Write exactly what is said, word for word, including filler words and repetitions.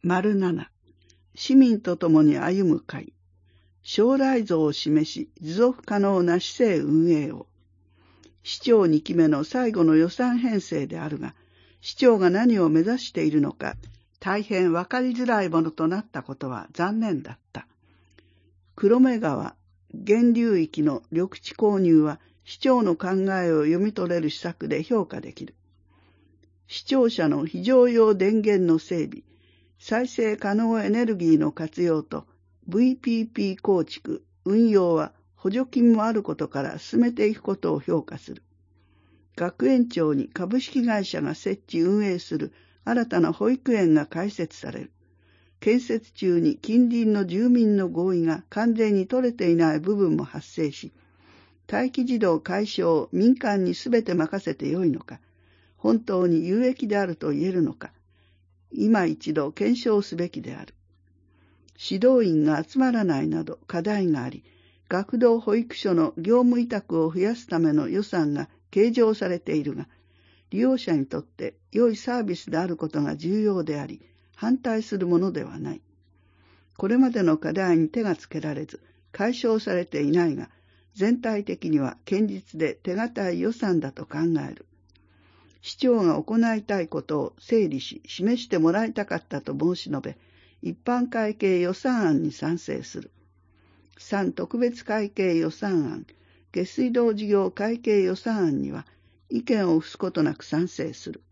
丸なな、市民と共に歩む会。将来像を示し、持続可能な市政運営を。市長にきめの最後の予算編成であるが、市長が何を目指しているのか、大変わかりづらいものとなったことは残念だった。黒目川、源流域の緑地購入は、市長の考えを読み取れる施策で評価できる。市庁舎の非常用電源の整備、再生可能エネルギーの活用と ブイピーピー 構築、運用は補助金もあることから進めていくことを評価する。学園長に株式会社が設置運営する新たな保育園が開設される。建設中に近隣の住民の合意が完全に取れていない部分も発生し、待機児童解消を民間にすべて任せてよいのか、本当に有益であると言えるのか、今一度検証すべきである。指導員が集まらないなど課題があり、学童保育所の業務委託を増やすための予算が計上されているが、利用者にとって良いサービスであることが重要であり、反対するものではない。これまでの課題に手がつけられず、解消されていないが、全体的には堅実で手堅い予算だと考える。市長が行いたいことを整理し、示してもらいたかったと申し述べ、一般会計予算案に賛成する。さん特別会計予算案、下水道事業会計予算案には意見を付すことなく賛成する。